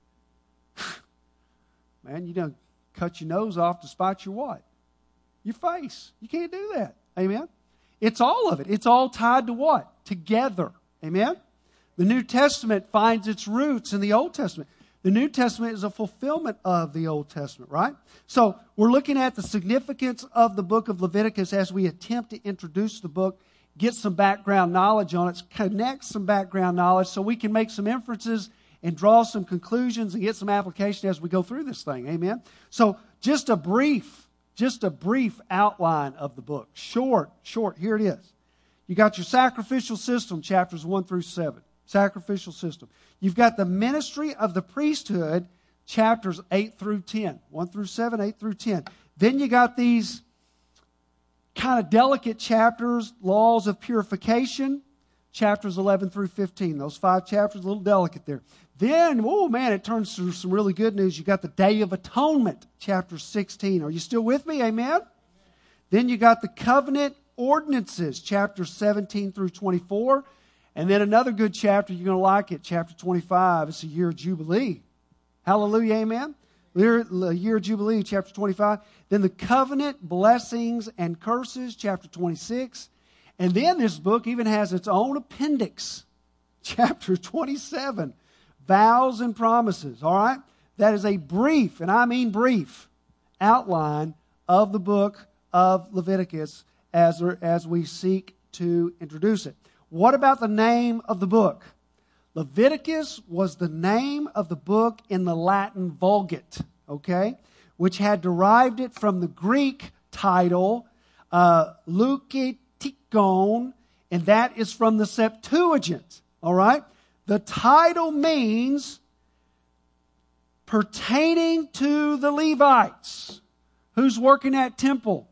Man, you don't cut your nose off to spite your what? Your face. You can't do that. Amen? It's all of it. It's all tied to what? Together. Amen? The New Testament finds its roots in the Old Testament. The New Testament is a fulfillment of the Old Testament, right? So we're looking at the significance of the book of Leviticus as we attempt to introduce the book, get some background knowledge on it, connect some background knowledge so we can make some inferences and draw some conclusions and get some application as we go through this thing. Amen? So just a brief outline of the book. Short. Here it is. You got your sacrificial system, chapters 1 through 7. Sacrificial system. You've got the ministry of the priesthood, chapters 8 through 10. 1 through 7, 8 through 10. Then you got these kind of delicate chapters, laws of purification, chapters 11 through 15. Those 5 chapters, a little delicate there. Then, oh man, it turns to some really good news. You got the Day of Atonement, chapter 16. Are you still with me? Amen? Then you got the covenant ordinances, chapters 17 through 24. And then another good chapter, you're going to like it, chapter 25. It's a year of Jubilee. Hallelujah, amen? Year of Jubilee, chapter 25. Then the covenant blessings and curses, chapter 26. And then this book even has its own appendix, chapter 27. Vows and promises, all right? That is a brief, and I mean brief, outline of the book of Leviticus as we seek to introduce it. What about the name of the book? Leviticus was the name of the book in the Latin Vulgate, okay? Which had derived it from the Greek title, Leuketikon, and that is from the Septuagint, all right? The title means pertaining to the Levites. Who's working at temple?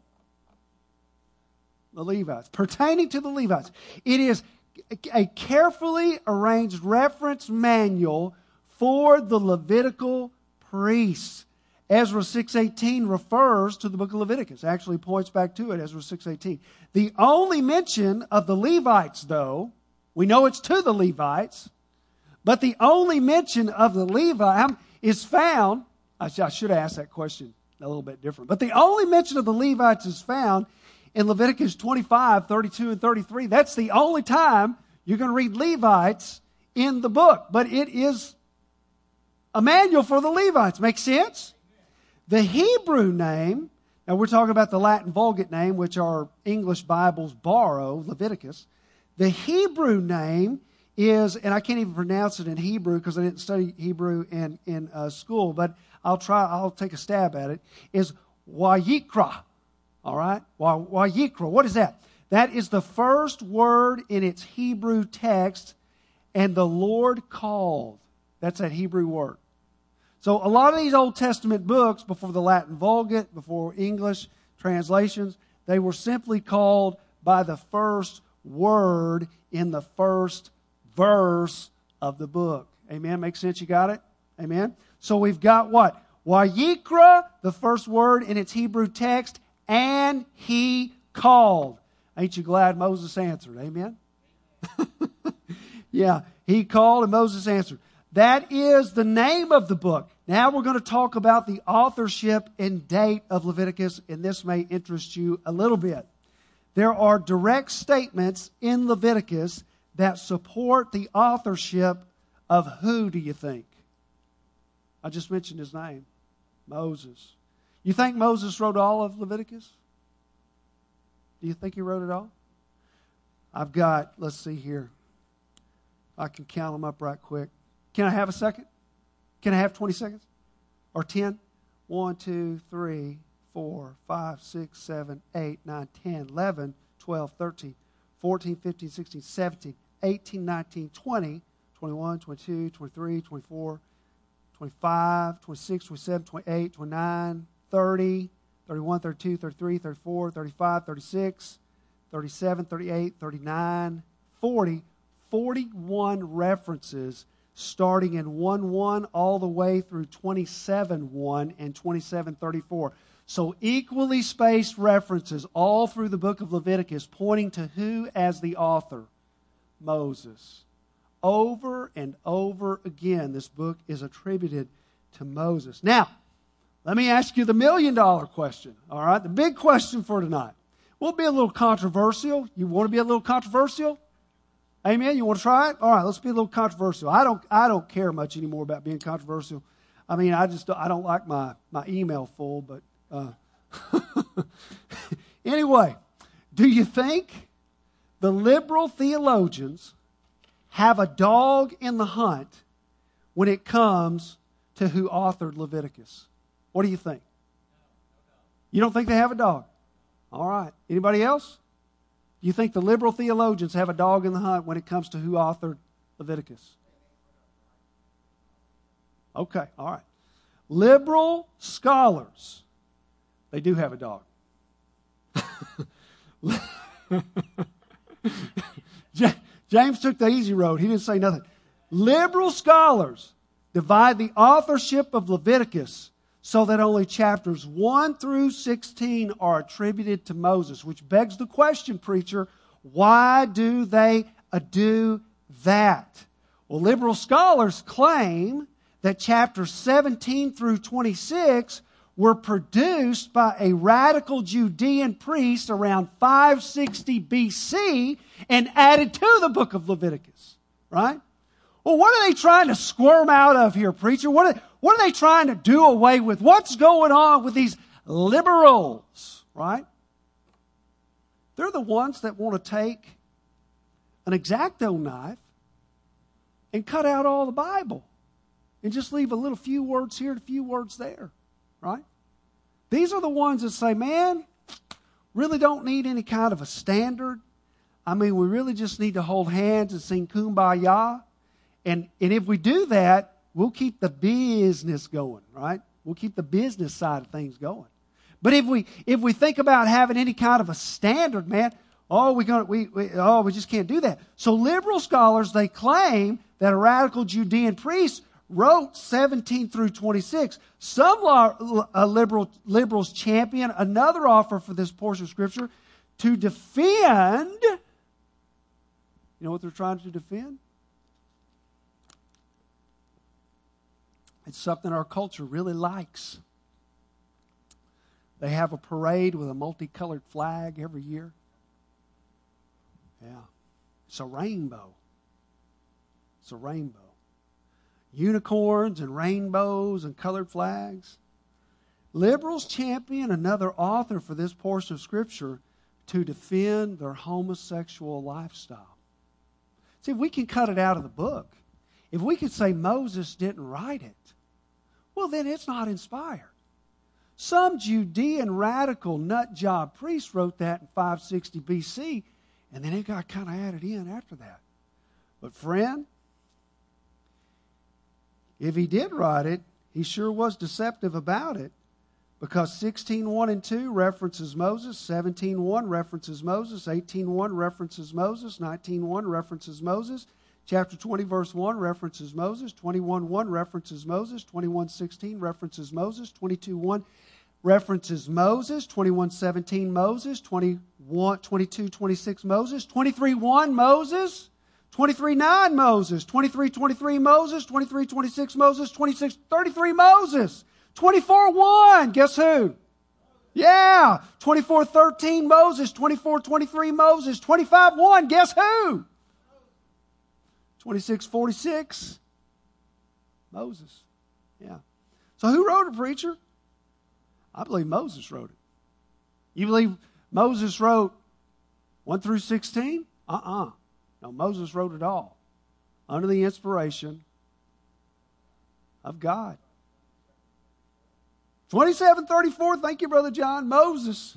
The Levites. Pertaining to the Levites. It is a carefully arranged reference manual for the Levitical priests. Ezra 6:18 refers to the book of Leviticus. Actually points back to it, Ezra 6:18. The only mention of the Levites, though, we know it's to the Levites, but the only mention of the Levite is found, I should have asked that question a little bit different, but the only mention of the Levites is found in Leviticus 25, 32, and 33. That's the only time you're going to read Levites in the book. But it is a manual for the Levites. Make sense? The Hebrew name, now we're talking about the Latin Vulgate name, which our English Bibles borrow, Leviticus. The Hebrew name is, and I can't even pronounce it in Hebrew because I didn't study Hebrew in school, but I'll take a stab at it, is Wayikra. All right? Wayikra. What is that? That is the first word in its Hebrew text, and the Lord called. That's that Hebrew word. So a lot of these Old Testament books, before the Latin Vulgate, before English translations, they were simply called by the first word in the first verse of the book. Amen? Make sense? You got it? Amen? So we've got what? Wayikra, the first word in its Hebrew text, and he called. Ain't you glad Moses answered? Amen? Yeah, he called and Moses answered. That is the name of the book. Now we're going to talk about the authorship and date of Leviticus, and this may interest you a little bit. There are direct statements in Leviticus that support the authorship of who, do you think? I just mentioned his name, Moses. You think Moses wrote all of Leviticus? Do you think he wrote it all? I've got, let's see here. I can count them up right quick. Can I have a second? Can I have 20 seconds? Or 10? 1, 2, 3, 4, 5, 6, 7, 8, 9, 10, 11, 12, 13, 14, 15, 16, 17, 18, 19, 20, 21, 22, 23, 24, 25, 26, 27, 28, 29, 30, 31, 32, 33, 34, 35, 36, 37, 38, 39, 40, 41 references starting in 1:1 all the way through 27:1 and 27:34. So equally spaced references all through the book of Leviticus pointing to who as the author? Moses. Over and over again, this book is attributed to Moses. Now, let me ask you the $1 million question, all right? The big question for tonight. We'll be a little controversial. You want to be a little controversial? Amen? You want to try it? All right, let's be a little controversial. I don't care much anymore about being controversial. I mean, I don't like my email full, but anyway, do you think the liberal theologians have a dog in the hunt when it comes to who authored Leviticus? What do you think? You don't think they have a dog? All right. Anybody else? You think the liberal theologians have a dog in the hunt when it comes to who authored Leviticus? Okay, all right. Liberal scholars, they do have a dog. James took the easy road. He didn't say nothing. Liberal scholars divide the authorship of Leviticus so that only chapters 1 through 16 are attributed to Moses, which begs the question, preacher, why do they do that? Well, liberal scholars claim that chapters 17 through 26 were produced by a radical Judean priest around 560 BC and added to the book of Leviticus, right? Well, what are they trying to squirm out of here, preacher? What are they trying to do away with? What's going on with these liberals, right? They're the ones that want to take an X-Acto knife and cut out all the Bible and just leave a little few words here and a few words there, right? These are the ones that say, man, really don't need any kind of a standard. I mean, we really just need to hold hands and sing Kumbaya. And if we do that, we'll keep the business going, right? We'll keep the business side of things going. But if we think about having any kind of a standard, man, we just can't do that. So liberal scholars, they claim that a radical Judean priest wrote 17 through 26. Some liberals champion another offer for this portion of Scripture to defend. You know what they're trying to defend? It's something our culture really likes. They have a parade with a multicolored flag every year. Yeah. It's a rainbow. It's a rainbow. Unicorns and rainbows and colored flags. Liberals champion another author for this portion of Scripture to defend their homosexual lifestyle. See, if we can cut it out of the book, if we could say Moses didn't write it, well, then it's not inspired. Some Judean radical nut job priest wrote that in 560 BC, and then it got kind of added in after that. But friend, if he did write it, he sure was deceptive about it, because 16:1 and 2 references Moses, 17:1 references Moses, 18:1 references Moses, 19:1 references Moses, chapter 20 verse 1 references Moses, 21:1 references Moses, 21:16 references Moses, 22:1 references Moses, 21:17 Moses, 22:26 Moses, 23:1 Moses, 23:9 Moses, 23:23 Moses, 23:26 Moses, 26:33 Moses, 24:1, guess who? Yeah, 24:13 Moses, 24:23 Moses, 25:1, guess who? 26:46 Moses. Yeah. So who wrote it, preacher? I believe Moses wrote it. You believe Moses wrote 1 through 16? No, Moses wrote it all under the inspiration of God. 27:34. Thank you, Brother John. Moses.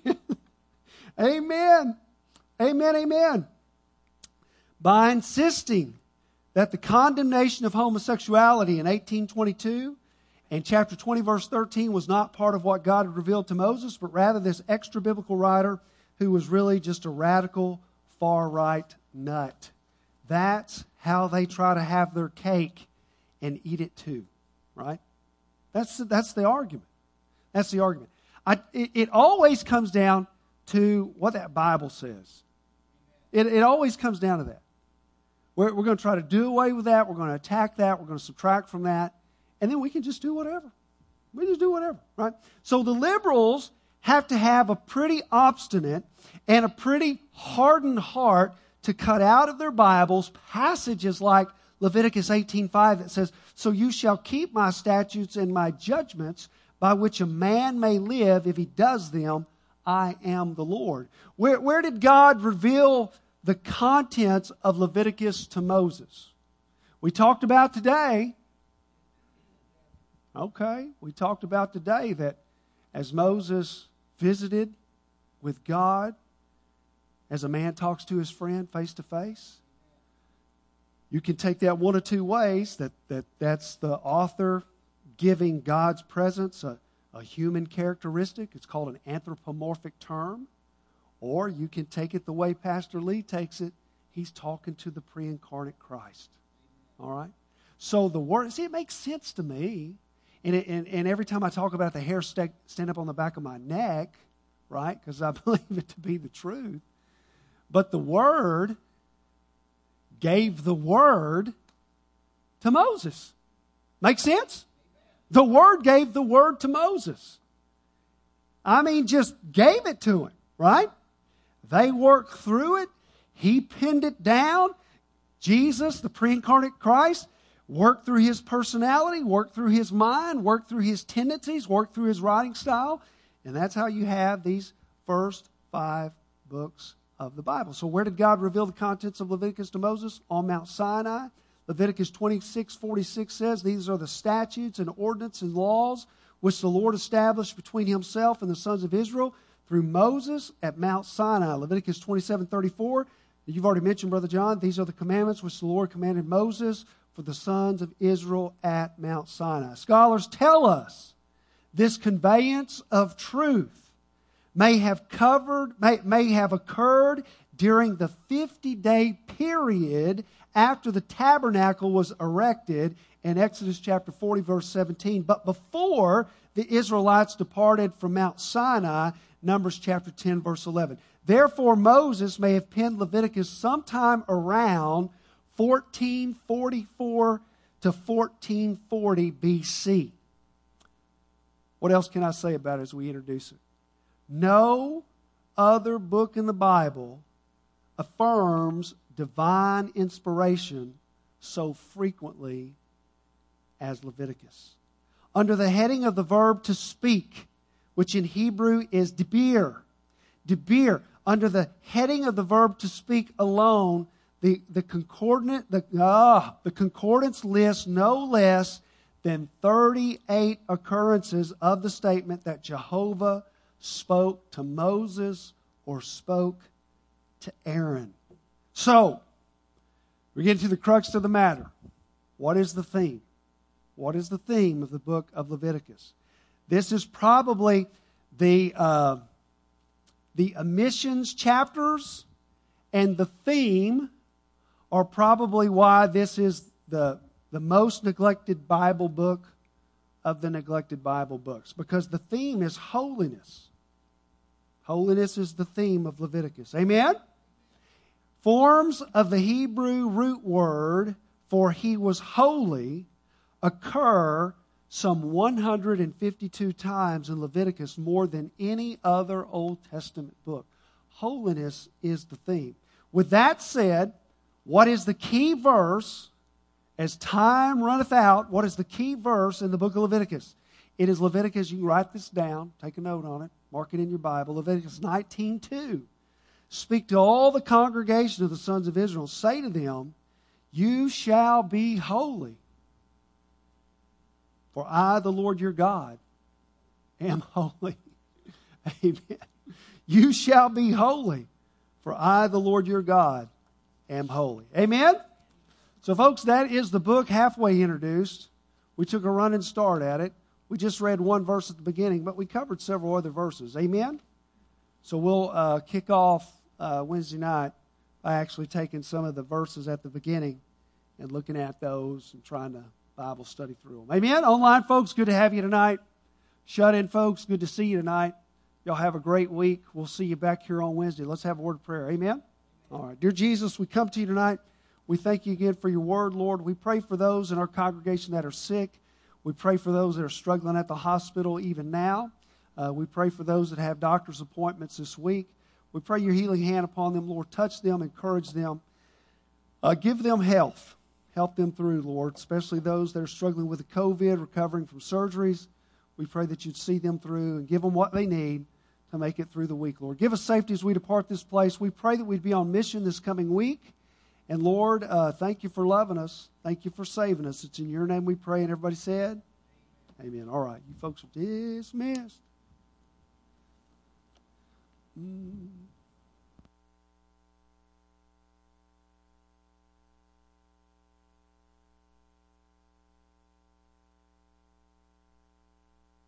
Amen. Amen. Amen. By insisting that the condemnation of homosexuality in 1822 and chapter 20, verse 13 was not part of what God had revealed to Moses, but rather this extra-biblical writer who was really just a radical, far-right nut. That's how they try to have their cake and eat it too, right? That's the argument. That's the argument. It always comes down to what that Bible says. It always comes down to that. We're going to try to do away with that. We're going to attack that. We're going to subtract from that. And then we can just do whatever. We just do whatever, right? So the liberals have to have a pretty obstinate and a pretty hardened heart to cut out of their Bibles passages like Leviticus 18:5 that says, "So you shall keep my statutes and my judgments by which a man may live if he does them. I am the Lord." Where did God reveal the contents of Leviticus to Moses? We talked about today. Okay, we talked about today that as Moses visited with God, as a man talks to his friend face to face, you can take that one of two ways. That's the author giving God's presence a human characteristic. It's called an anthropomorphic term. Or you can take it the way Pastor Lee takes it. He's talking to the pre-incarnate Christ. All right? So the word, see, it makes sense to me. And every time I talk about it, the hair stand up on the back of my neck, right? Because I believe it to be the truth. But the Word gave the Word to Moses. Make sense? The Word gave the Word to Moses. I mean, just gave it to him, right? They worked through it. He pinned it down. Jesus, the pre-incarnate Christ, worked through his personality, worked through his mind, worked through his tendencies, worked through his writing style. And that's how you have these first 5 books of the Bible. So where did God reveal the contents of Leviticus to Moses? On Mount Sinai. Leviticus 26:46 says, "These are the statutes and ordinances and laws which the Lord established between himself and the sons of Israel through Moses at Mount Sinai." Leviticus 27:34, you've already mentioned, Brother John, "These are the commandments which the Lord commanded Moses for the sons of Israel at Mount Sinai." Scholars tell us this conveyance of truth may have occurred during the 50-day period after the tabernacle was erected in Exodus chapter 40, verse 17, but before the Israelites departed from Mount Sinai, Numbers chapter 10, verse 11. Therefore, Moses may have penned Leviticus sometime around 1444 to 1440 BC. What else can I say about it as we introduce it? No other book in the Bible affirms divine inspiration so frequently as Leviticus. Under the heading of the verb to speak, which in Hebrew is dibir. Dibir. Under the heading of the verb to speak alone, the concordance lists no less than 38 occurrences of the statement that Jehovah spoke to Moses or spoke to Aaron. So, we're getting to the crux of the matter. What is the theme? What is the theme of the book of Leviticus? This is probably the omissions chapters and the theme are probably why this is the most neglected Bible book of the neglected Bible books. Because the theme is holiness. Holiness is the theme of Leviticus. Amen? Forms of the Hebrew root word for he was holy occur some 152 times in Leviticus, more than any other Old Testament book. Holiness is the theme. With that said, what is the key verse? As time runneth out, what is the key verse in the book of Leviticus? It is Leviticus, you can write this down, take a note on it, mark it in your Bible, Leviticus 19:2. Speak to all the congregation of the sons of Israel, say to them, you shall be holy, for I, the Lord your God, am holy. Amen. You shall be holy, for I, the Lord your God, am holy. Amen? So, folks, that is the book halfway introduced. We took a running start at it. We just read one verse at the beginning, but we covered several other verses. Amen? So we'll kick off Wednesday night by actually taking some of the verses at the beginning and looking at those and trying to Bible study through them. Amen? Online folks, good to have you tonight. Shut-in folks, good to see you tonight. Y'all have a great week. We'll see you back here on Wednesday. Let's have a word of prayer. Amen? All right. Dear Jesus, we come to you tonight. We thank you again for your word, Lord. We pray for those in our congregation that are sick. We pray for those that are struggling at the hospital even now. We pray for those that have doctor's appointments this week. We pray your healing hand upon them, Lord. Touch them, encourage them. Give them health. Help them through, Lord, especially those that are struggling with the COVID, recovering from surgeries. We pray that you'd see them through and give them what they need to make it through the week, Lord. Give us safety as we depart this place. We pray that we'd be on mission this coming week. And, Lord, thank you for loving us. Thank you for saving us. It's in your name we pray. And everybody said, amen. All right. You folks are dismissed.